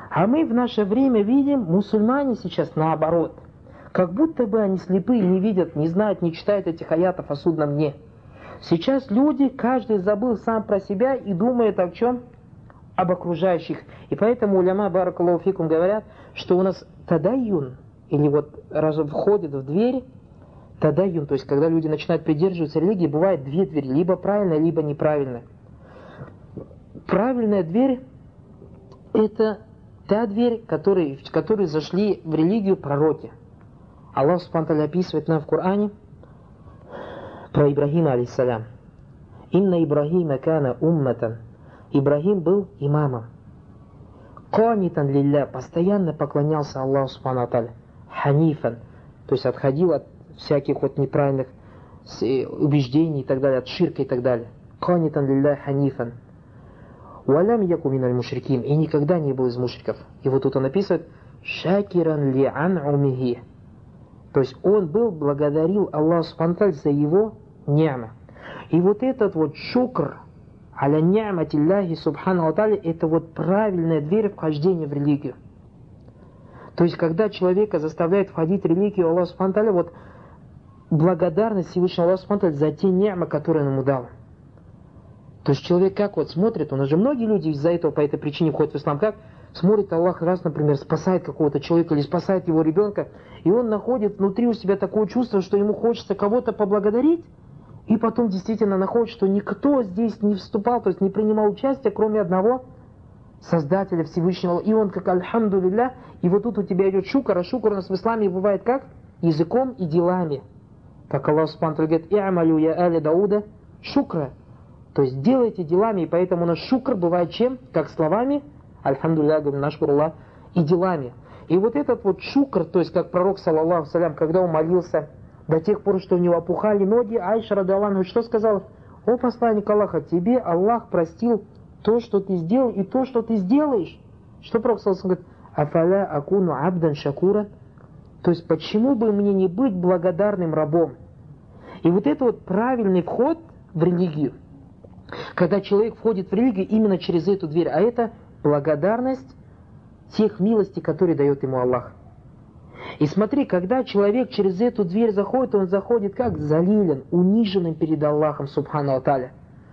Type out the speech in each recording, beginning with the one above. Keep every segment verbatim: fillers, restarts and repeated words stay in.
А мы в наше время видим, мусульмане сейчас наоборот. Как будто бы они слепые, не видят, не знают, не читают этих аятов о судном дне. Сейчас люди, каждый забыл сам про себя и думает о чем? Об окружающих. И поэтому уляма, баракаллаху фикум, говорят, что у нас тадайюн, или вот раз входит в двери, тадайюн, то есть когда люди начинают придерживаться религии, бывает две двери, либо правильная, либо неправильная. Правильная дверь – это та дверь, в которой зашли в религию пророки. Аллах субхану ва тааля описывает нам в Коране про Ибрахима алейхиссалям. «Инна Ибрахима кана умматан». Ибрахим был имамом. «Канитан лилля», постоянно поклонялся Аллаху субхану ва тааля. «Ханифан», то есть отходил от всяких вот неправильных убеждений и так далее, от ширка и так далее. «Канитан лилля ханифан». «Валям яку миналь мушрикин», и никогда не был из мушриков. И вот тут он описывает «Шакиран ли ан'умихи». То есть он был, благодарил Аллаху субхану ва тааля за его ни'ма. И вот этот вот шукр аля ни'матиллахи субхану ва тааля, это вот правильная дверь вхождения в религию. То есть когда человека заставляет входить в религию Аллаха субхану ва тааля, вот благодарность Всевышнему Аллаху субхану ва тааля за те ни'мы, которые он ему дал. То есть человек как вот смотрит, он уже многие люди из-за этого по этой причине входят в ислам, как смотрит Аллах раз, например, спасает какого-то человека или спасает его ребенка, и он находит внутри у себя такое чувство, что ему хочется кого-то поблагодарить, и потом действительно находит, что никто здесь не вступал, то есть не принимал участия, кроме одного Создателя Всевышнего. И он как альхамдулилля, и вот тут у тебя идет шукр, а шукр у нас в исламе бывает как? Языком и делами. Как Аллах субхану ва тааля говорит, «И'малю я али Дауда шукра». То есть делайте делами, и поэтому наш шукр бывает чем? Как словами, альхамдулилля, говорим, нашкуруллах, и делами. И вот этот вот шукр, то есть как пророк, саллаллаху салям, когда он молился до тех пор, что у него опухали ноги, Айша радиаллаху анха что сказала? О посланник Аллаха, тебе Аллах простил то, что ты сделал, и то, что ты сделаешь. Что пророк саллаллаху говорит? Афаля акуну абдан шакура. То есть почему бы мне не быть благодарным рабом? И вот это вот правильный вход в религию. Когда человек входит в религию именно через эту дверь, а это благодарность тех милостей, которые дает ему Аллах. И смотри, когда человек через эту дверь заходит, он заходит как залилен, униженным перед Аллахом субхану ва тааля.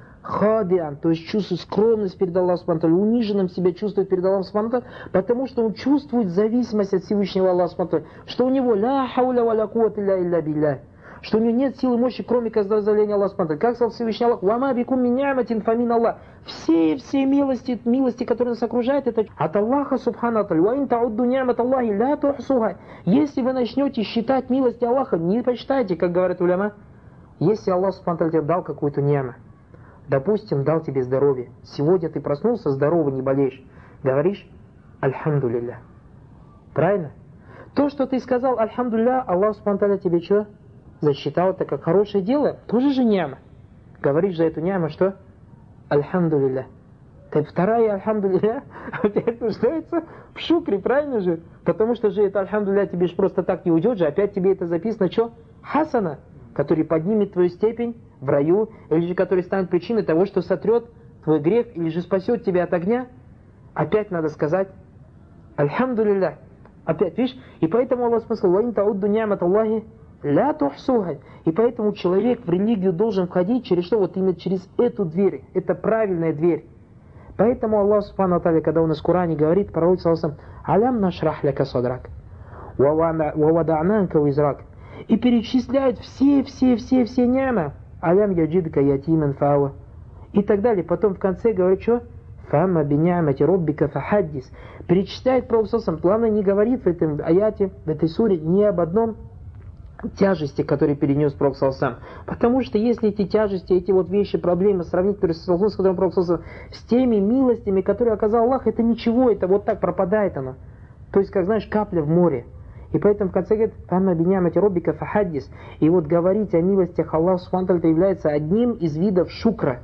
Хадиан, то есть чувствует скромность перед Аллахом субхану ва тааля, униженным себя чувствует перед Аллахом субхану ва тааля, потому что он чувствует зависимость от Всевышнего Аллаха субхану ва тааля, что у него ля хауля ва ля куввата илля илля билля, что у него нет силы мощи, кроме как дозволения Аллаха субхану ва тааля. Как сказал Всевышний Аллах, «Вама бикум мин ни'матин фамин Аллах». Все, все милости, милости, которые нас окружают, это от Аллаха субхану ва тааля. «Ва ин таудду ни'мат Аллахи ля тухсуха». Если вы начнете считать милости Аллаха, не посчитайте, как говорят уляма. Если Аллах субхану ва тааля тебе дал какую-то ни'му, допустим, дал тебе здоровье, сегодня ты проснулся, здоровый, не болеешь, говоришь «Альхамдулилля». Правильно? То, что ты сказал «Альхамдулилля», Аллах субхану ва тааля тебе что? Засчитал это как хорошее дело, тоже же ни'ма. Говоришь за эту ни'му, что? Альхамдулилля. Так вторая альхамдулилля опять нуждается в шукре, правильно же? Потому что же это альхамдулилля тебе же просто так не уйдет же, опять тебе это записано, что? Хасана, который поднимет твою степень в раю, или же который станет причиной того, что сотрет твой грех, или же спасет тебя от огня. Опять надо сказать альхамдулилля. Опять, видишь? И поэтому Аллах сказал, «Ва ин таудду ни'мат Аллахи ля тухсуха». И поэтому человек в религию должен входить через что? Вот именно через эту дверь. Это правильная дверь. Поэтому Аллах субхану ва тааля, когда у нас в Коране говорит, пророк саллаллаху алям нашрах ляка садрак ва вада'нанка визрак, и перечисляет все-все-все-все ни'мы, алям яджидка ятиман фава, и так далее. Потом в конце говорит, что? Фамма бини'мати роббика фахаддис. Перечисляет пророк саллаллаху. Главное, не говорит в этом аяте, в этой суре, ни об одном тяжести, которые перенес пророк саллаллаху. Потому что если эти тяжести, эти вот вещи, проблемы сравнить с которым пророк саллаллаху, с теми милостями, которые оказал Аллах, это ничего, это вот так пропадает оно. То есть, как знаешь, капля в море. И поэтому в конце говорит, «Фамма бини'мати роббика фахаддис». И вот говорить о милостях Аллаха субхану ва тааля является одним из видов шукра.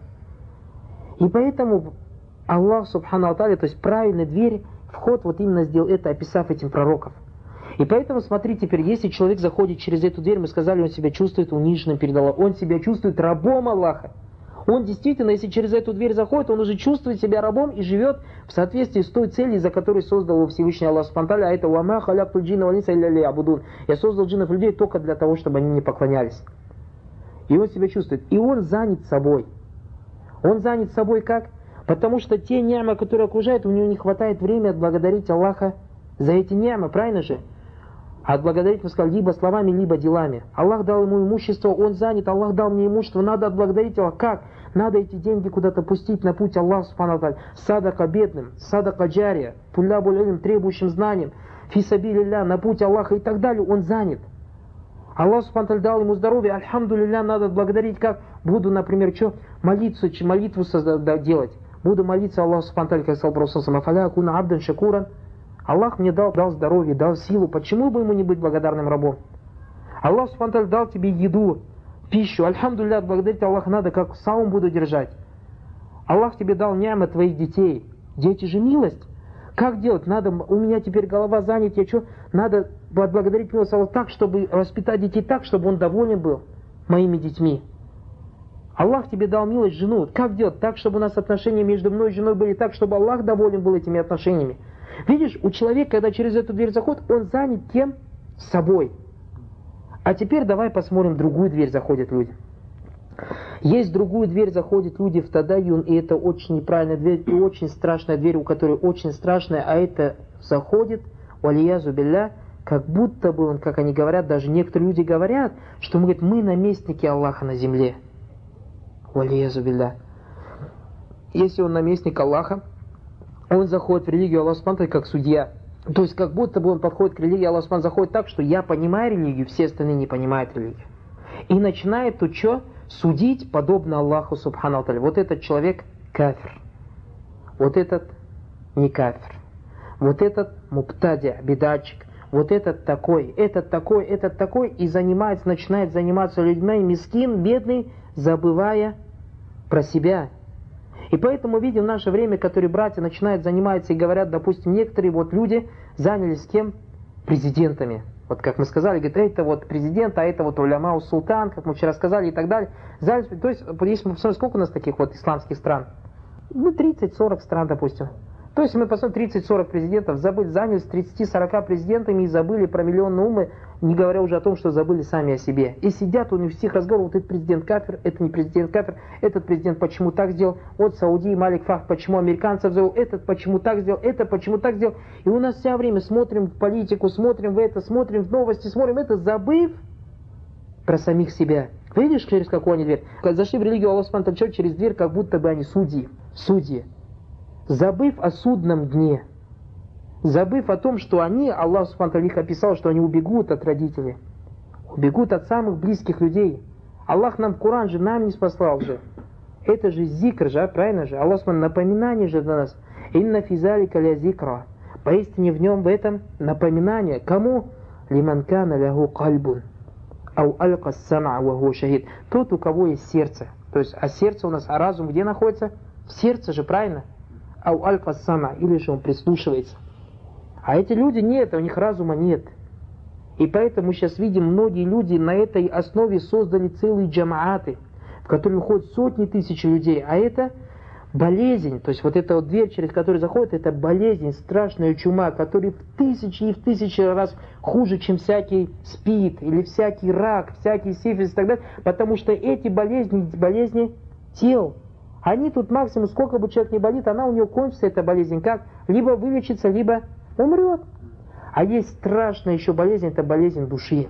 И поэтому Аллах субхану ва тааля, то есть правильная дверь, вход вот именно сделал это, описав этим пророков. И поэтому смотри теперь, если человек заходит через эту дверь, мы сказали, он себя чувствует униженным перед Аллахом, он себя чувствует рабом Аллаха, Он действительно, если через эту дверь заходит, он уже чувствует себя рабом и живет в соответствии с той целью, за которой создал его Всевышний Аллах Субхану ва Тааля, а это «Ва ма халяктуль джинна валь инса илля лиябудун». Я создал джиннов и людей только для того, чтобы они не поклонялись. И он себя чувствует. И он занят собой. Он занят собой как? Потому что те нямы, которые окружают, у него не хватает времени отблагодарить Аллаха за эти нямы, правильно же? А отблагодарить, мы сказали, либо словами, либо делами. Аллах дал ему имущество, он занят, Аллах дал мне имущество, надо отблагодарить Аллаха. Как? Надо эти деньги куда-то пустить на путь Аллаха, субхану ва тааля. Садака бедным, садака джария, туллябуль илм, требующим знанием, фисабилилля, на путь Аллаха и так далее. Он занят. Аллах субхану ва тааля дал ему здоровье, альхамдулилля, надо отблагодарить как? Буду, например, что? Молиться, молитву делать. Буду молиться Аллаху субхану ва тааля, как сказал Пророк саллаллаху алейхи ва саллям, «Афаля акуна абдан шакуран». Аллах мне дал, дал здоровье, дал силу. Почему бы ему не быть благодарным рабом? Аллах субхану ва тааля дал тебе еду, пищу. Альхамдулилля, благодарить Аллаха надо, как саум буду держать. Аллах тебе дал няма твоих детей. Дети же милость. Как делать? Надо, у меня теперь голова занята, я что? Надо отблагодарить милость Аллаха так, чтобы воспитать детей так, чтобы он доволен был моими детьми. Аллах тебе дал милость жену. Как делать? Так, чтобы у нас отношения между мной и женой были так, чтобы Аллах доволен был этими отношениями. Видишь, у человека, когда через эту дверь заходит, он занят тем собой. А теперь давай посмотрим, другую дверь заходят люди. Есть другую дверь заходят люди в тадайюн, и это очень неправильная дверь, и очень страшная дверь, у которой очень страшная, а это заходит, валиязу билля, как будто бы он, как они говорят, даже некоторые люди говорят, что мы, говорит, мы наместники Аллаха на земле. Валиязу билля. Если он наместник Аллаха, он заходит в религию Аллаха Субхану ва Тааля как судья. То есть как будто бы он подходит к религии Аллаха Субхану ва Тааля, заходит так, что я понимаю религию, все остальные не понимают религию. И начинает тут что? Судить подобно Аллаху Субхану ва Тааля. Вот этот человек кафир. Вот этот не кафир. Вот этот муптади, бедачик. Вот этот такой, этот такой, этот такой. И занимается, начинает заниматься людьми, мискин, бедный, забывая про себя. И поэтому видим в наше время, которые братья начинают заниматься и говорят, допустим, некоторые вот люди занялись кем? Президентами. Вот как мы сказали, говорит, это вот президент, а это вот уляма султан, как мы вчера сказали и так далее. То есть, если мы посмотрим, сколько у нас таких вот исламских стран? Ну, тридцать-сорок стран, допустим. То есть мы посмотрим, тридцать-сорок президентов забыли, занялись тридцать-сорока президентами и забыли про миллионные умы, не говоря уже о том, что забыли сами о себе. И сидят у них всех разговоров, вот этот президент кафир, это не президент кафир, этот президент почему так сделал, вот Сауди, Малик Фахд, почему американцев завел, этот почему так сделал, это почему так сделал. И у нас все время смотрим в политику, смотрим в это, смотрим в новости, смотрим это, забыв про самих себя. Видишь, через какую они дверь? Зашли в религию Аллаха Субхану ва Тааля через дверь, как будто бы они судьи, судьи. Забыв о судном дне, забыв о том, что они, Аллах Субхану ва Тааля их описал, что они убегут от родителей, убегут от самых близких людей. Аллах нам Коран же нам не спаслал же. Это же зикр же, правильно же? Аллах Субхану напоминание же для нас. Инна физалика ля зикра. Поистине в нем в этом напоминание. Кому? Лиман кана ляху кальбун. Ау алка сама ва ху шахид. Тот, у кого есть сердце. То есть, а сердце у нас, а разум где находится? В сердце же, правильно? Ау алка сама, или же он прислушивается. А эти люди нет, у них разума нет. И поэтому мы сейчас видим, многие люди на этой основе создали целые джамааты, в которые входят сотни тысяч людей. А это болезнь, то есть вот эта вот дверь, через которую заходит, это болезнь, страшная чума, которая в тысячи и в тысячи раз хуже, чем всякий спид, или всякий рак, всякий сифилис и так далее. Потому что эти болезни, болезни тел. Они тут максимум, сколько бы человек не болит, она у него кончится, эта болезнь, как? Либо вылечится, либо умрет. А есть страшная еще болезнь, это болезнь души.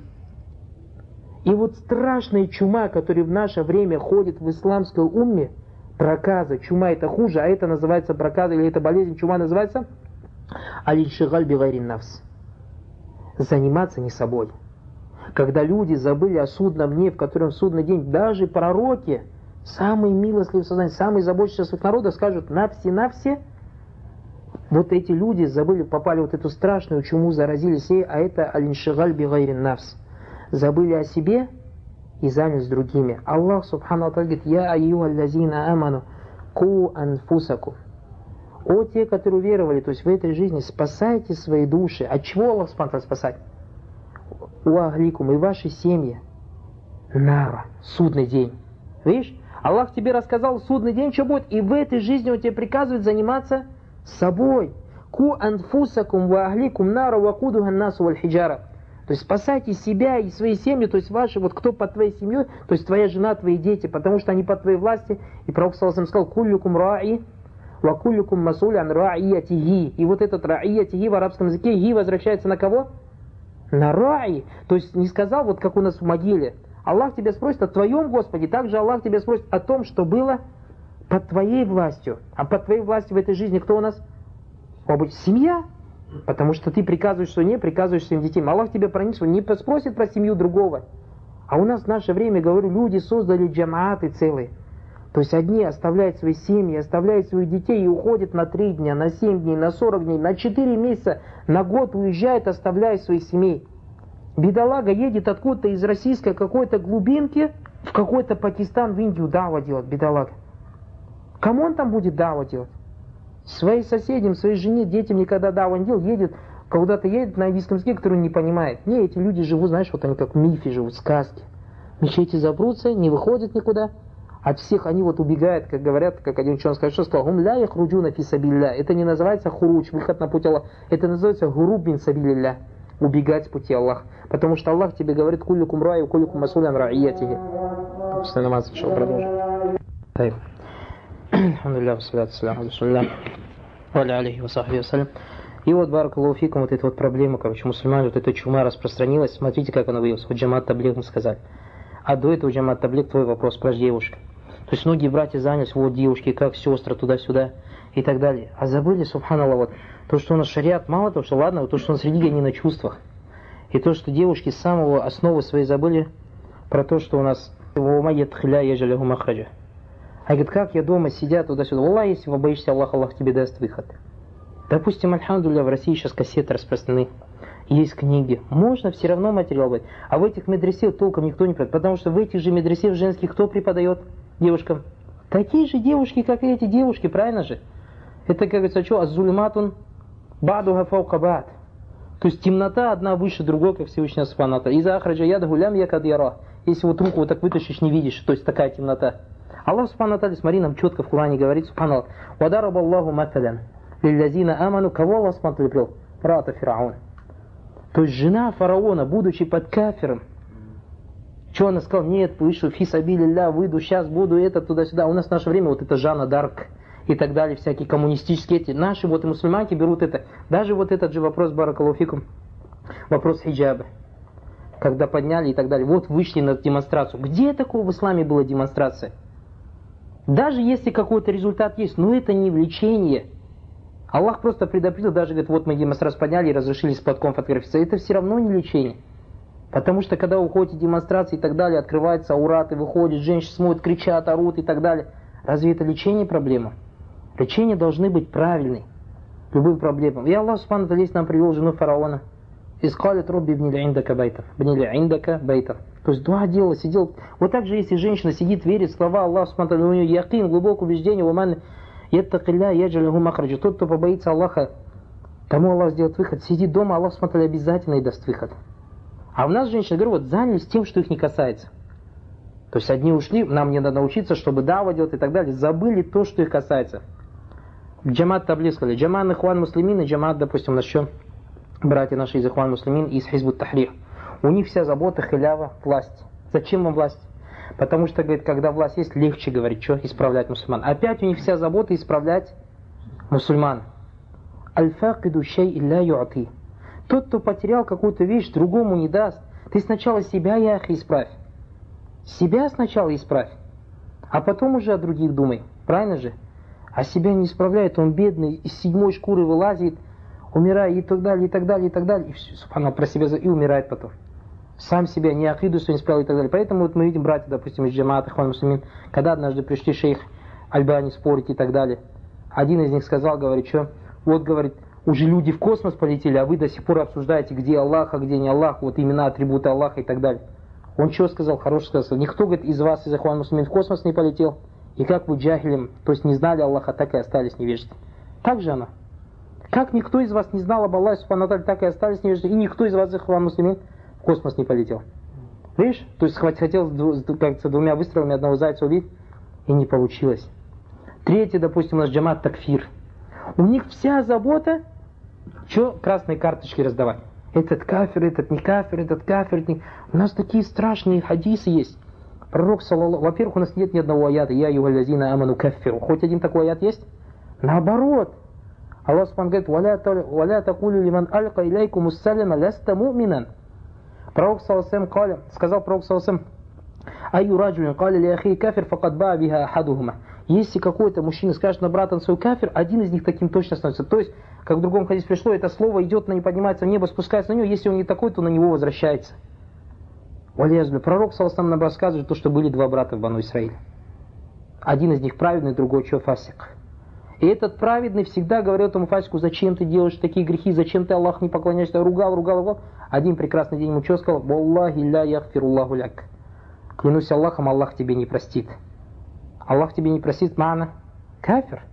И вот страшная чума, которая в наше время ходит в исламской умме, проказа, чума это хуже, а это называется проказа, или это болезнь, чума называется аль-иншигаль би-гайри нафс. Заниматься не собой. Когда люди забыли о судном дне, в котором в судный день даже пророки, самые милостливые создания, самые заботящиеся о своих народах, скажут «навси-навси». Вот эти люди забыли, попали в вот эту страшную чуму, заразились ей, а это аль-иншигаль би-гайри нафс. Забыли о себе и занялись другими. Аллах Субхану ва Тааля говорит: «Я айюхаллазина аману, ку анфусаку». О те, которые уверовали, то есть в этой жизни, спасайте свои души. От чего Аллах Субхану ва Тааля спасать? У ахликум, и ваши семьи. Нара, судный день. Видишь? Аллах тебе рассказал судный день, что будет, и в этой жизни он тебе приказывает заниматься собой. Ку анфусакум ва ахликум нара вакудуха насу валь хиджара. То есть спасайте себя и свои семьи, то есть ваши, вот кто под твоей семьей, то есть твоя жена, твои дети, потому что они под твоей власти. И Пророк саллаллаху алейхи ва саллям сказал: куллюкум раи ва куллюкум масули ан раиятихи. И вот этот раиятихи в арабском языке, ги возвращается на кого? На раи. То есть не сказал, вот как у нас в могиле. Аллах тебя спросит о твоем Господе, также Аллах тебя спросит о том, что было под твоей властью. А под твоей властью в этой жизни кто у нас? Семья. Потому что ты приказываешь, что не приказываешь своим детям. Аллах тебя проник, не спросит про семью другого. А у нас в наше время, говорю, люди создали джамааты целые. То есть одни оставляют свои семьи, оставляют своих детей и уходят на три дня, на семь дней, на сорок дней, на четыре месяца, на год уезжают, оставляя своих семей. Бедолага едет откуда-то из российской какой-то глубинки в какой-то Пакистан, в Индию дава делать, бедолага. Кому он там будет дава делать? Своим соседям, своей жене, детям никогда дава не делал, едет, куда-то едет на английском языке, который он не понимает. Не, эти люди живут, знаешь, вот они как в мифе живут, в сказке. Мечети запрутся, не выходят никуда. От всех они вот убегают, как говорят, как один ученый сказал, что сказал: «Хум ля яхруджуна фи сабилля». Это не называется хуруч, выход на путь Аллаха. Это называется гуруб бин сабилля, убегать с пути Аллаха. Потому что Аллах тебе говорит: куллюкум рай, куллюкум масулян раиятихи. После намаза сначала продолжим. Так. Алхамдулиллах, вассаляту вассаляму алейкум, ва аля алейхи ва сахбихи вассалям. И вот, баракаллаху фикум, вот эта вот проблема, короче, мусульмане, вот эта чума распространилась. Смотрите, как она выявилась. Вот джамаат таблиг мы сказали. А до этого джамаат таблиг, твой вопрос про девушек. То есть многие братья занялись, вот девушки, как сестры, туда-сюда и так далее. А забыли, субханаллах, вот то, что у нас шариат, мало того, что ладно, вот то, что у нас религия не на чувствах. И то, что девушки с самого основы своей забыли про то, что у нас а говорит, как я дома сидя туда-сюда. Аллах, если вы боишься Аллаха, Аллах тебе даст выход. Допустим, альхамдулилля, в России сейчас кассеты распространены, есть книги. Можно все равно материал быть. А в этих медресе толком никто не преподает. Потому что в этих же медресе женских кто преподает девушкам? Такие же девушки, как и эти девушки, правильно же? Это, как говорится, что? Аззулиматун ба'духа фаука ба'д. То есть темнота одна выше другой, как Всевышний Субхану. Иза ахраджа ядаху лям якад яра. Если вот руку вот так вытащишь, не видишь, то есть такая темнота. Аллах Субхану Ата'ля, смотри, нам четко в Коране говорит, Субхану Вадараб Аллаху маталян лиллазина аману. Кого Аллах Субхану Ата'ля привел? Рата Фираун. То есть жена фараона, будучи под кафиром, что она сказала? Нет, вышу, фисабилилля, выйду, сейчас буду это, туда-сюда. У нас в наше время вот это Жанна Дарк и так далее, всякие коммунистические эти. Наши вот и мусульманки берут это. Даже вот этот же вопрос, баракаллаху фикум, вопрос хиджаба. Когда подняли и так далее. Вот вышли на демонстрацию. Где такого в исламе была демонстрация? Даже если какой-то результат есть, но это не влечение. Аллах просто предопределил, даже говорит, вот мы демонстрацию подняли и разрешили с платком фотографироваться. Это все равно не лечение. Потому что когда уходите демонстрации и так далее, открывается аурат и выходит, женщины смотрят, кричат, орут и так далее. Разве это лечение проблема? Лечение должны быть правильные. Любым проблемам. И Аллах Субхану Ва Тааля нам привел жену фараона. Искалит робби бнили индака байтов. Бнили индака байтов. То есть дуа делала, сидел. Вот так же, если женщина сидит, верит в слова Аллаха Субхану Ва Тааля, у нее якин, глубокое убеждение, уман яттакилля яджалиху махраджа. Тот, кто побоится Аллаха, тому Аллах сделает выход. Сидит дома, Аллах Субхану Ва Тааля обязательно и даст выход. А у нас женщины, говорю, вот занялись тем, что их не касается. То есть одни ушли, нам не надо научиться, чтобы дава делать и так далее. Забыли то, что их касается. Джамат таблиг сказали. Джамат ихван муслимин и джамат, допустим, у нас что? Братья наши из ихван муслимин и из хизбут тахрир. У них вся забота, халява, власть. Зачем вам власть? Потому что, говорит, когда власть есть, легче, говорит, что? Исправлять мусульман. Опять у них вся забота исправлять мусульман. Аль-факиду шей илля ю'ати. Тот, кто потерял какую-то вещь, другому не даст. Ты сначала себя, яхи, исправь. Себя сначала исправь. А потом уже о других думай. Правильно же? А себя не исправляет, он бедный, из седьмой шкуры вылазит, умирает и так далее, и так далее, и так далее. И все, субханаллах, про себя и умирает потом. Сам себя не акиду, что не исправил и так далее. Поэтому вот мы видим братья, допустим, из джамаата ихван муслимин, когда однажды пришли шейх Альбани спорить и так далее. Один из них сказал, говорит, что вот, говорит, уже люди в космос полетели, а вы до сих пор обсуждаете, где Аллах, а где не Аллах, вот имена, атрибуты Аллаха и так далее. Он что сказал? Хороший сказал. Никто, говорит, из вас, из ихван муслимин, в космос не полетел. И как вы джахилем, то есть не знали Аллаха, так и остались невежды. Так же она. Как никто из вас не знал об Аллахе, Субхану Ва Тааля, так и остались невежды. И никто из вас, ихван муслимин, в космос не полетел. Видишь? То есть хотел, как-то двумя выстрелами одного зайца убить. и не получилось. Третий, допустим, у нас джамат такфир. У них вся забота, что красные карточки раздавать. Этот кафир, этот не кафир, этот кафир. Это не... У нас такие страшные хадисы есть. Пророк, саллаллаху... Во-первых, у нас нет ни одного аята. Я югалязина аману кафиру. Хоть один такой аят есть? Наоборот. Аллах Субхану говорит, «Валя такулю лиман алька иляйку муссалима ляста му'минан». Пророк, саллаллаху, сказал пророк, саллаллаху, «Айю раджулин каля ли ахи кафир факад ба биха ахадухума». Если какой-то мужчина скажет на брата свой кафир, один из них таким точно становится. То есть, как в другом хадисе пришло, это слово идет, на не поднимается в небо, спускается на него. Если он не такой, то на него возвращается. Пророк, саллаллаху, нам рассказывает то, что были два брата в Бану Исраиле. Один из них праведный, другой что, фасик. И этот праведный всегда говорил этому фасику: зачем ты делаешь такие грехи, зачем ты Аллах не поклоняешься, ругал, ругал, ругал. Один прекрасный день ему что сказал? «Walлахи ля яхфируллаху ляк». Клянусь Аллахом, Аллах тебе не простит. Аллах тебе не простит, мана кафир.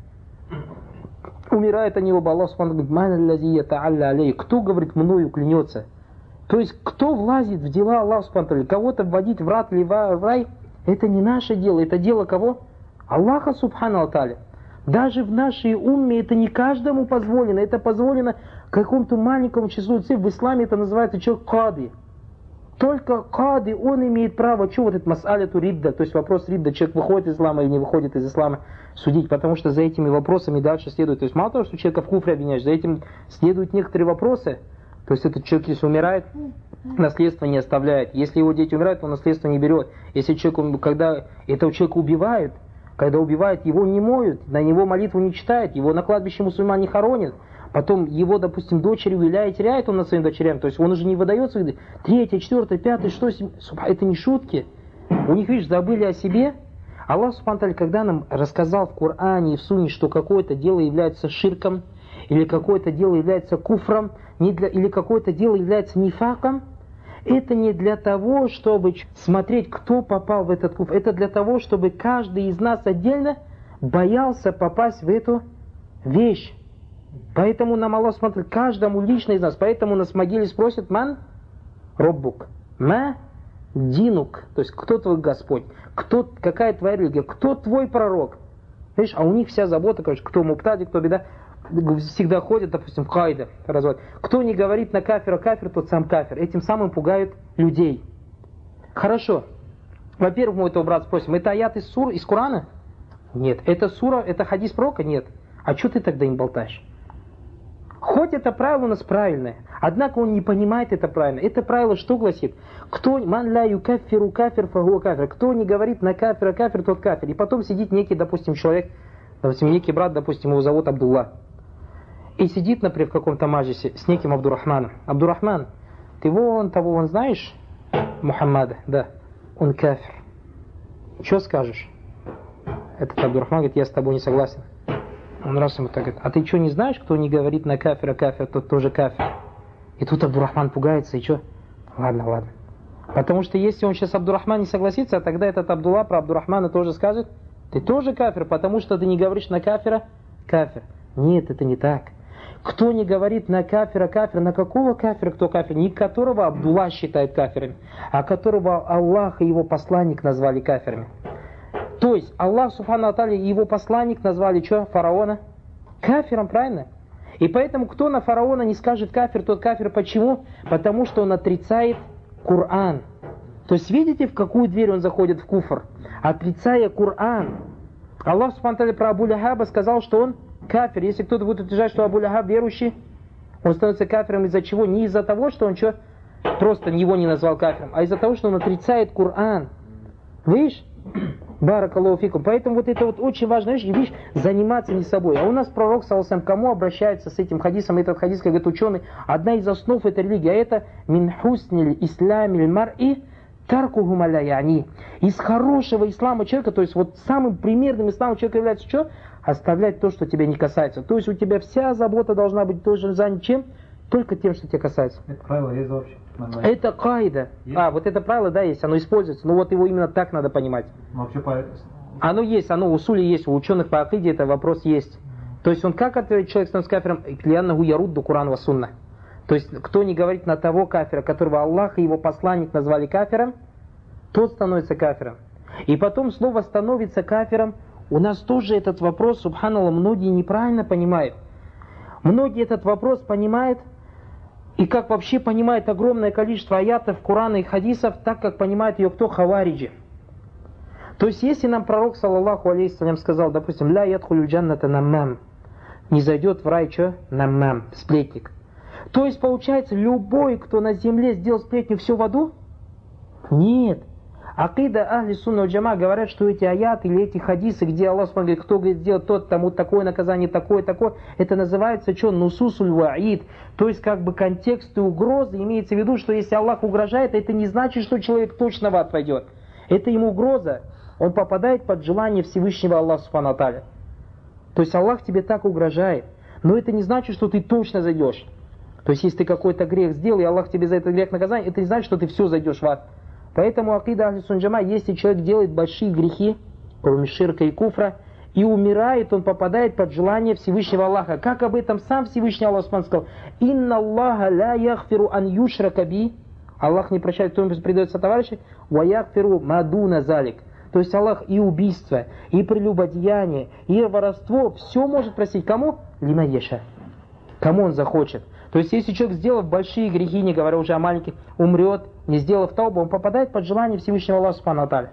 Умирает они оба, Аллах Субхану говорит: «Мана лази ята'алля алей». Кто, говорит, мною клянется? То есть, кто влазит в дела Аллаха Субхану, кого-то вводить в рад или в рай, это не наше дело, это дело кого? Аллаха Субхану Аталя. Даже в нашей умме это не каждому позволено, это позволено какому-то маленькому числу цифр. В исламе это называется что? Кады. Только кады, он имеет право, что вот этот мас'аляту ридда, то есть вопрос ридда, человек выходит из ислама или не выходит из ислама, судить, потому что за этими вопросами дальше следует, то есть мало того, что человека в куфре обвиняешь, за этим следуют некоторые вопросы, то есть этот человек, если умирает, наследство не оставляет, если его дети умирают, он наследство не берет, если человек, когда этого человека убивают, когда убивают, его не моют, на него молитву не читают, его на кладбище мусульман не хоронят. Потом его, допустим, дочери виляет, теряет он над своими дочерями. То есть он уже не выдается. Третье, четвертое, пятое, что это не шутки. У них, видишь, забыли о себе. Аллах Субхану Тааля, когда нам рассказал в Коране и в Сунне, что какое-то дело является ширком, или какое-то дело является куфром, не для, или какое-то дело является нифаком, это не для того, чтобы смотреть, кто попал в этот куфр. Это для того, чтобы каждый из нас отдельно боялся попасть в эту вещь. Поэтому нам Аллах смотрит каждому лично из нас. Поэтому нас в могиле спросят: «Ман роббук, ма динук». То есть, кто твой Господь? Кто, какая твоя религия? Кто твой пророк? Видишь, а у них вся забота, конечно, кто муптади, кто беда. Всегда ходят, допустим, в кайда, развод. Кто не говорит на кафира кафир, тот сам кафир. Этим самым пугают людей. Хорошо. Во-первых, мы этого брата спросим: это аят из сур, из Корана? Нет. Это сура, это хадис пророка? Нет. А что ты тогда им болтаешь? Хоть это правило у нас правильное, однако он не понимает это правильно. Это правило что гласит? Кто ман ля юкаффиру кафир фагуа кафир. Кто не говорит на кафира кафир, тот кафир. И потом сидит некий, допустим, человек, допустим, некий брат, допустим, его зовут Абдулла. И сидит, например, в каком-то маджисе с неким Абдурахманом. Абдурахман, ты вон того, он знаешь? Мухаммада, да. Он кафир. Что скажешь? Этот Абдурахман говорит: я с тобой не согласен. Он раз ему так говорит: а ты что, не знаешь, кто не говорит на кафира кафир, тот тоже кафир? И тут Абдурахман пугается, и что? Ладно, ладно. Потому что если он сейчас Абдурахман не согласится, тогда этот Абдулла про Абдурахмана тоже скажет: ты тоже кафир, потому что ты не говоришь на кафира кафир. Нет, это не так. Кто не говорит на кафира кафир, на какого кафира кто кафир? Не которого Абдулла считает кафирами, а которого Аллах и его посланник назвали кафирами. То есть Аллах Субхану Аталя и его посланник назвали что? Фараона кафиром, правильно? И поэтому кто на фараона не скажет кафир, тот кафир. Почему? Потому что он отрицает Коран. То есть видите, в какую дверь он заходит в куфр? Отрицая Коран. Аллах Субхану Аталя про Абу Лахаба сказал, что он кафир. Если кто-то будет утверждать, что Абу Лахаб верующий, он становится кафиром из-за чего? Не из-за того, что он что? Просто его не назвал кафиром, а из-за того, что он отрицает Коран. Видишь? Баракаллаху фикум. Поэтому вот это вот очень важная вещь, видишь, заниматься не собой. А у нас пророк, саллаллаху алейхи ва саллям, кому обращается с этим хадисом? Этот хадис, как говорит ученый, одна из основ этой религии, а это мин хусниль исламиль мар'i таркуху ма ля я'ни. Из хорошего ислама человека, то есть вот самым примерным исламом человека является что? Оставлять то, что тебя не касается. То есть у тебя вся забота должна быть тоже занята чем? Только тем, что тебя касается. Это правило есть вообще? Это кайда. А, вот это правило, да, есть, оно используется. Но вот его именно так надо понимать. Вообще по... Оно есть, оно в усуле есть, у ученых по акиде это вопрос есть. То есть он как ответит человек становится кафиром? Клианнаху ярудду Куран ва сунна. То есть кто не говорит на того кафира, которого Аллах и его посланник назвали кафиром, тот становится кафиром. и потом снова становится кафиром, у нас тоже этот вопрос, субханаллах, многие неправильно понимают. Многие этот вопрос понимают, и как вообще понимает огромное количество аятов Корана и хадисов, так как понимает ее кто? Хавариджи. То есть, если нам пророк, саллаллаху алейхи сказал, допустим, ля ядхулю джанната наммам, не зайдет в рай, что? Наммам, сплетник. То есть, получается, любой, кто на земле сделал сплетню, все в аду? Нет. Акида ахли сунна валь джама говорят, что эти аяты или эти хадисы, где Аллах говорит, кто говорит, сделал тот, тому такое наказание, такое, такое, это называется что? Нусусуль ваид. То есть как бы контекст и угрозы, имеется в виду, что если Аллах угрожает, это не значит, что человек точно в ад пойдет. Это ему угроза. Он попадает под желание Всевышнего Аллаха субхану ва тааля. То есть Аллах тебе так угрожает. Но это не значит, что ты точно зайдешь. То есть если ты какой-то грех сделал, и Аллах тебе за этот грех наказание, это не значит, что ты все зайдешь в ад. Поэтому акида ахли сунна джама, если человек делает большие грехи, кроме ширка и куфра, и умирает, он попадает под желание Всевышнего Аллаха. Как об этом сам Всевышний Аллах сказал? «Инна Аллаха ля яхфиру ан юшрака би». Аллах не прощает, кто ему предается товарищей. «Ва яхфиру мадуна залик». То есть Аллах и убийство, и прелюбодеяние, и воровство, все может простить. Кому? Лима еша. Кому он захочет. То есть, если человек, сделав большие грехи, не говоря уже о маленьких, умрет, не сделав таубу, он попадает под желание Всевышнего Аллаха субхану ва тааля.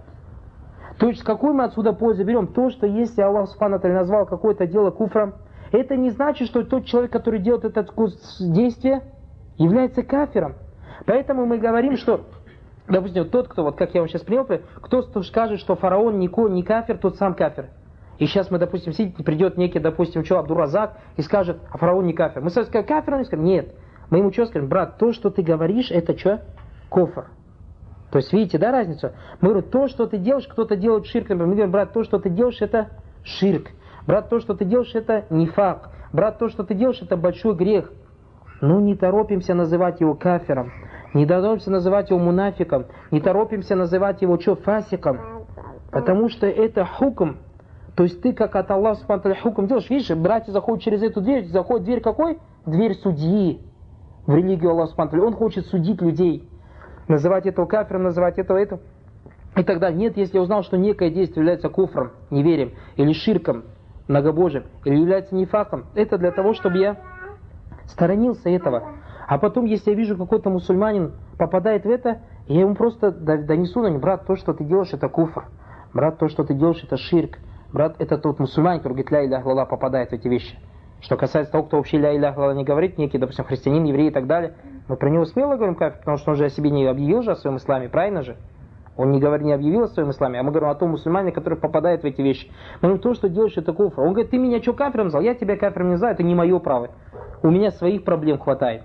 То есть, какую мы отсюда пользу берем? То, что если Аллах субхану ва тааля назвал какое-то дело куфром, это не значит, что тот человек, который делает это действие, является кафиром. Поэтому мы говорим, что, допустим, тот, кто, вот как я вам сейчас привел, кто скажет, что фараон не кафир, тот сам кафир. И сейчас мы, допустим, сидит, придет некий, допустим, что, Абдуразак, и скажет, а фараон не кафир. Мы сразу скажем, кафир, он не скажем, нет. Мы ему что скажем, брат, то, что ты говоришь, это что? Кофр. То есть, видите, да, разницу? Мы говорим, то, что ты делаешь, кто-то делает ширк. Мы говорим, брат, то, что ты делаешь, это ширк. Брат, то, что ты делаешь, это нифак. Брат, то, что ты делаешь, это большой грех. Ну, не торопимся называть его кафиром. Не торопимся называть его мунафиком. Не торопимся называть его что, фасиком. Потому что это хукм. То есть ты как от Аллаха субхану ва тааля хукм делаешь. Видишь, братья заходят через эту дверь. Заходит дверь какой? Дверь судьи в религию Аллаха субхану ва тааля. Он хочет судить людей. Называть этого кафиром, называть этого этого. И тогда нет, если я узнал, что некое действие является куфром, неверием, или ширком, многобожием, или является нифаком, это для того, чтобы я сторонился этого. А потом, если я вижу, какой-то мусульманин попадает в это, я ему просто донесу на него, брат, то, что ты делаешь, это куфр. Брат, то, что ты делаешь, это ширк. Брат, это тот мусульманин, который говорит, ля иляха илlallah, попадает в эти вещи. Что касается того, кто вообще ля иляха илlallah не говорит, некий, допустим, христианин, еврей и так далее, мы про него смело говорим кафир, потому что он же о себе не объявил же о своем исламе, правильно же? Он не, говорит, не объявил о своем исламе, а мы говорим о том мусульмане, который попадает в эти вещи. Мы говорим, то, что делаешь, это куфр. Он говорит, ты меня что, кафиром назвал? Я тебя кафиром не называю, это не мое право. У меня своих проблем хватает.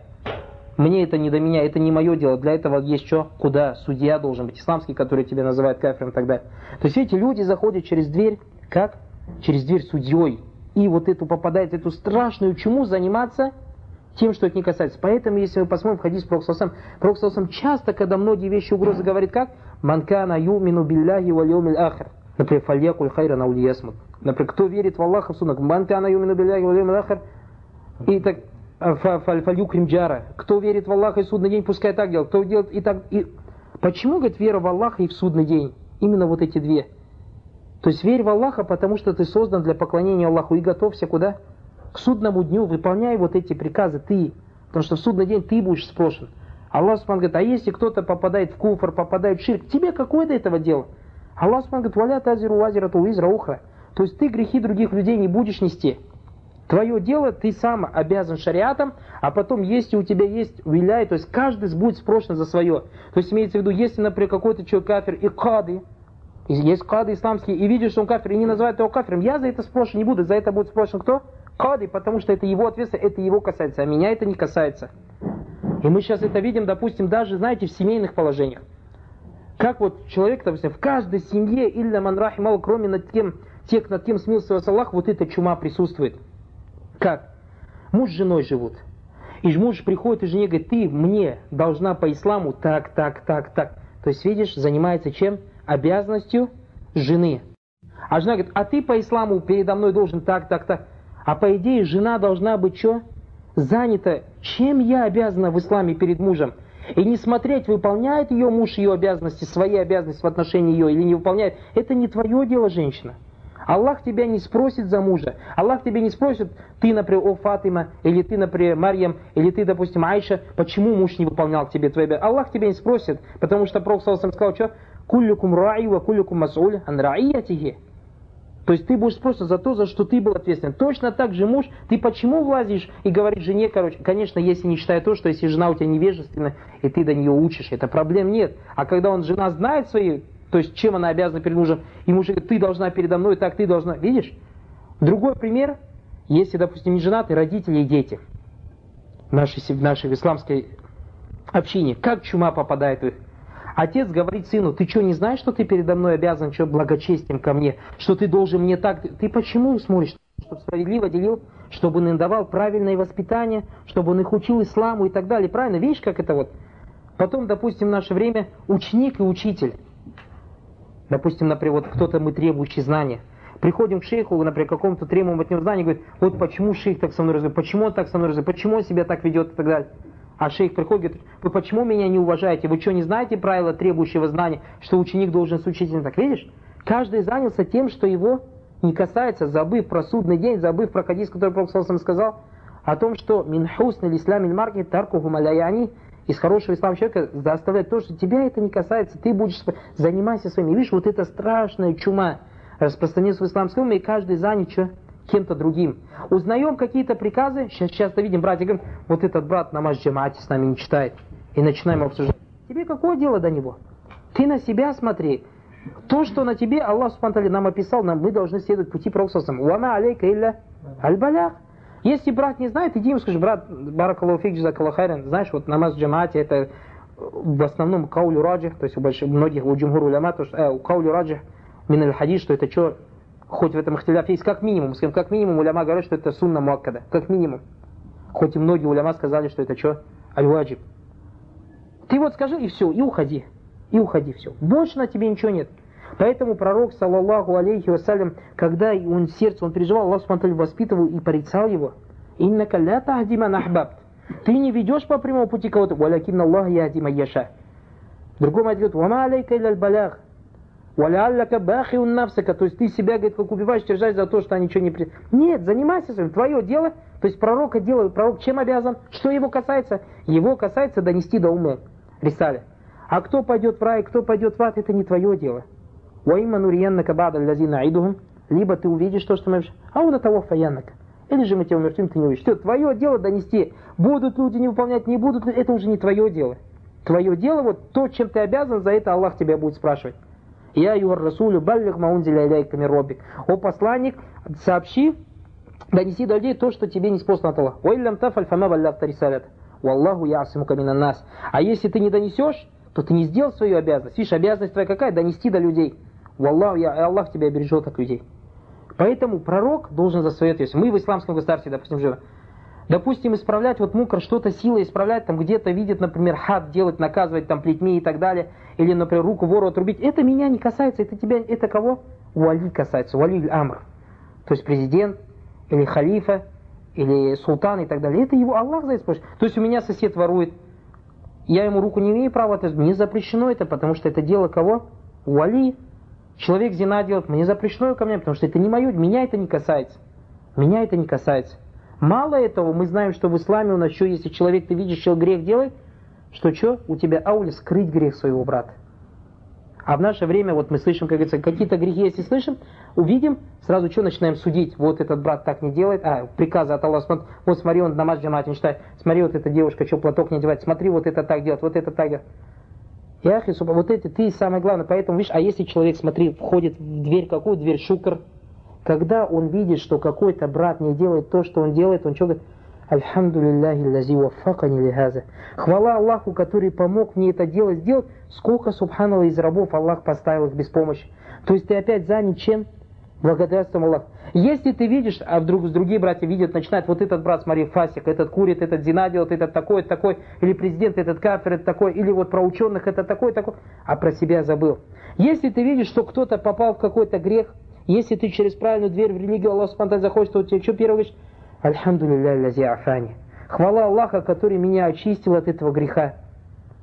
Мне это не до меня, это не мое дело. Для этого есть что? Куда? Судья должен быть исламский, который тебя называет кафиром и так далее. То есть, видите, люди заходят через дверь, как? Через дверь судьей. И вот эту попадает в эту страшную чуму заниматься тем, что это не касается. Поэтому, если мы посмотрим в хадис Пророка саллаллаху алейхи ва саллям, Пророк саллаллаху алейхи ва саллям часто, когда многие вещи угрозы говорит, как? «Ман кана юмину билляхи валь яумил ахир». Например, «Фальякуль хайран ау лиясмут». Например, кто верит в Аллаха, в Суннах. «Ман кана юмину билляхи валь яумил ахир». И так, «Фальюкрим джара». Кто верит в Аллаха и в судный день, пускай так делает. Кто делает и так... И... Почему, говорит, вера в Аллаха и в судный день? Именно вот эти две. То есть верь в Аллаха, потому что ты создан для поклонения Аллаху. И готовься куда? К судному дню. Выполняй вот эти приказы ты. Потому что в судный день ты будешь спрошен. Аллах субхану говорит, а если кто-то попадает в куфр, попадает в ширк, тебе какое до этого дело? Аллах субхану говорит, валя тазиру вазирату визра ухра. То есть ты грехи других людей не будешь нести. Твое дело, ты сам обязан шариатом, а потом, если у тебя есть виляй, то есть каждый будет спрошен за свое. То есть имеется в виду, если, например, какой-то человек кафир и кады, есть кады исламские, и видишь, что он кафир, и не называют его кафиром, я за это спрошен не буду, за это будет спрошен кто? Кады, потому что это его ответственность, это его касается, а меня это не касается. И мы сейчас это видим, допустим, даже, знаете, в семейных положениях. Как вот человек, допустим, в каждой семье, илля ман рахимал, кроме над кем, тех, над кем смилостивился Аллах, вот эта чума присутствует. Как? Муж с женой живут. И муж приходит и жене говорит, ты мне должна по исламу так, так, так, так. То есть, видишь, занимается чем? Обязанностью жены. А жена говорит, а ты по исламу передо мной должен так, так, так. А по идее, жена должна быть что? Занята. Чем я обязана в исламе перед мужем? И не смотреть, выполняет ее муж ее обязанности, свои обязанности в отношении ее или не выполняет, это не твое дело, женщина. Аллах тебя не спросит за мужа. Аллах тебя не спросит, ты, например, о Фатима, или ты, например, Марьям, или ты, допустим, Айша, почему муж не выполнял к тебе твои обязанности. Аллах тебя не спросит, потому что Пророк саллаллаху алейхи ва саллям сказал, что «Куллюкум ра'i ва куллюкум мас'уль ан ра'iятихи». То есть ты будешь спросить за то, за что ты был ответственен. Точно так же муж, ты почему влазишь и говоришь жене, короче, конечно, если не считая то, что если жена у тебя невежественна, и ты до нее учишь, это проблем нет. А когда он, жена знает свои, то есть чем она обязана перед мужем, и муж говорит, ты должна передо мной, так ты должна, видишь? Другой пример, если, допустим, не женатые родители и дети в нашей, в нашей исламской общине, как чума попадает в их. Отец говорит сыну, ты что, не знаешь, что ты передо мной обязан, что благочестием ко мне, что ты должен мне так... Ты почему смотришь? Чтобы справедливо делил, чтобы он им давал правильное воспитание, чтобы он их учил исламу и так далее. Правильно? Видишь, как это вот? Потом, допустим, в наше время ученик и учитель. Допустим, например, вот кто-то мы требующий знания. Приходим к шейху, например, какому-то требуем от него знания, говорит, вот почему шейх так со мной разговаривает, почему он так со мной разговаривает, почему он себя так ведет и так далее. А шейх приходит, говорит, вы почему меня не уважаете? Вы что, не знаете правила требующего знания, что ученик должен с учителем? Так видишь? Каждый занялся тем, что его не касается, забыв про судный день, забыв про хадис, который Пророк саллаллаху алейхи ва саллям сказал, о том, что мин хусни ислами марки таркуху маляяни, из хорошего ислама человека заставлять то, что тебя это не касается, ты будешь занимайся своими. Видишь, вот эта страшная чума распространилась в исламском уме, и каждый занят что? Кем-то другим. Узнаем какие-то приказы, сейчас часто видим, братья говорят, вот этот брат намаз джамаате с нами не читает, и начинаем обсуждать. Тебе какое дело до него? Ты на себя смотри. То, что на тебе Аллах субхану ва тааля нам описал, нам, мы должны следовать пути Пророка саллаллаху алейхи ва саллям. «Ва ма алейка илля аль-балях». Если брат не знает, иди ему скажи, брат, баракаллаху фик, джазакаллаху хайран, знаешь, вот намаз джамаате, это в основном каулю раджих, то есть у больших, многих, у джумхур уляма, то, что э, каулю раджих, мин аль-хадис, что это что, хоть в этом ихтиляф есть как минимум, скажем, как минимум уляма говорят, что это сунна муаккада, как минимум. Хоть и многие уляма сказали, что это что, аль-ваджиб. Ты вот скажи и все, и уходи, и уходи, все. Больше на тебе ничего нет. Поэтому пророк, саллаллаху алейхи вассалям, когда он сердце, он переживал, Аллах субхану ва тааля воспитывал и порицал его. «Иннака ля тахди ман ахбабт». Ты не ведешь по прямому пути кого-то. «Валякинна Аллах яхди ман яша». В другом ayat говорит, «Ва ма алейка илля аль-балях». «Валяалляка бахиун нафсака». То есть ты себя, говорит, как убиваешь, держать за то, что они ничего не... При... Нет, занимайся своим. Твое дело, то есть пророка дело, пророк чем обязан? Что его касается? Его касается донести до ума рисали. А кто пойдет в рай, кто пойдет в ад, это не твое дело. «Уаимма нурияннака ба'да аллазина аидухум». Либо ты увидишь то, что мы... А у на того фаяннака. Или же мы тебя умертвим, ты не увидишь. Все, твое дело донести. Будут люди не выполнять, не будут, это уже не твое дело. Твое дело, вот то, чем ты обязан, за это Аллах тебя будет спрашивать. «Я юар расулю баллих маунзиля иляйка мир роббик». О посланник, сообщи, донеси до людей то, что тебе не спослано от Аллаха. «Уиллям тафаль фама баллахта рисалят». «Валлаху ясимука минан нас». А если ты не донесешь, то ты не сделал свою обязанность. Видишь, обязанность твоя какая? Донести до людей. Валлаху, я, Аллах тебя бережет от людей. Поэтому пророк должен за свою ответственность. Мы в исламском государстве, допустим, живем. Допустим, исправлять вот мукр, что-то силой исправлять, там где-то видит, например, хад делать, наказывать там плетьми и так далее, или, например, руку вору отрубить. Это меня не касается, это тебя, это кого? Вали касается, вали амр. То есть президент, или халифа, или султан и так далее. Это его Аллах за это спрашивает. То есть у меня сосед ворует, я ему руку не имею права, мне запрещено это, потому что это дело кого? Вали. Человек зина делает, мне запрещено ко мне, потому что это не мое, меня это не касается. Меня это не касается. Мало этого, мы знаем, что в исламе у нас еще, если человек, ты видишь, что грех делает, что что? У тебя ауля скрыть грех своего брата. А в наше время, вот мы слышим, как говорится, какие-то грехи, если слышим, увидим, сразу что начинаем судить? Вот этот брат так не делает, а, приказы от Аллаха, вот смотри, он намаз джамаат не читает, смотри, вот эта девушка, что платок не одевает, смотри, вот это так делает, вот это так делает. Яхи, вот это ты самое главное, поэтому, видишь, а если человек, смотри, входит в дверь, какую дверь, шукр, когда он видит, что какой-то брат не делает то, что он делает, он что говорит? Альхамдулиллахи лази ваффакани лихаза. Хвала Аллаху, который помог мне это дело сделать. Сколько, субханаллах, из рабов Аллах поставил их без помощи. То есть ты опять занят чем? Благодарствуем Аллаху. Если ты видишь, а вдруг другие братья видят, начинают, вот этот брат, смотри, фасик, этот курит, этот зина делает, этот такой, этот такой, или президент, этот кафир, этот такой, или вот про ученых, это такой, такой, а про себя забыл. Если ты видишь, что кто-то попал в какой-то грех, если ты через правильную дверь в религию Аллах спонтанно заходишь, то у тебя что первое говоришь? Альхамдулилля лази афани. Хвала Аллаха, который меня очистил от этого греха.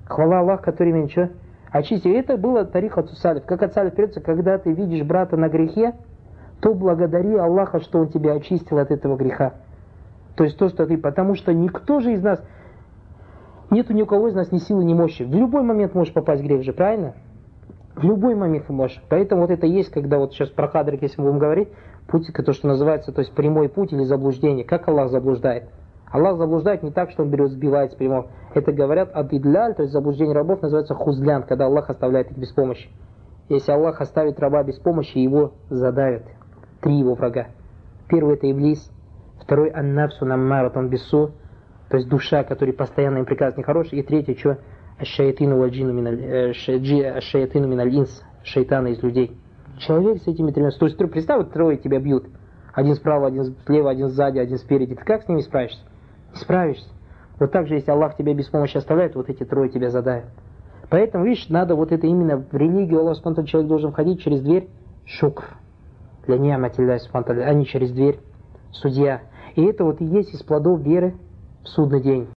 Хвала Аллах, который меня что? Очистил. Это было тарих от салиф. Как от салиф передается, когда ты видишь брата на грехе, то благодари Аллаха, что он тебя очистил от этого греха. То есть то, что ты... Потому что никто же из нас... Нету ни у кого из нас ни силы, ни мощи. В любой момент можешь попасть в грех же, правильно? В любой момент можешь. Поэтому вот это есть, когда вот сейчас про хадрик, если мы будем говорить, путь, то, что называется, то есть прямой путь или заблуждение. Как Аллах заблуждает? Аллах заблуждает не так, что он берет, сбивает с прямого. Это говорят ад-идляль, то есть заблуждение рабов называется хузлян, когда Аллах оставляет их без помощи. Если Аллах оставит раба без помощи, его задавят. Три его врага. Первый это Иблис, второй ан-нафсу наммарат, он бессу, то есть душа, которая постоянно им приказывает нехорошее, и третий, что? Аш-шаятину валь-джину миналь-инс, шайтана из людей. Человек с этими тремя, то есть представь, вот трое тебя бьют. Один справа, один слева, один сзади, один спереди. Ты как с ними справишься? Не справишься. Вот так же, если Аллах тебя без помощи оставляет, вот эти трое тебя задавят. Поэтому, видишь, надо вот это именно в религию Аллах субхану ва тааля, человек должен входить через дверь шукр. Для ни'матилляхи субхану ва тааля, а не через дверь судья. И это вот и есть из плодов веры в судный день.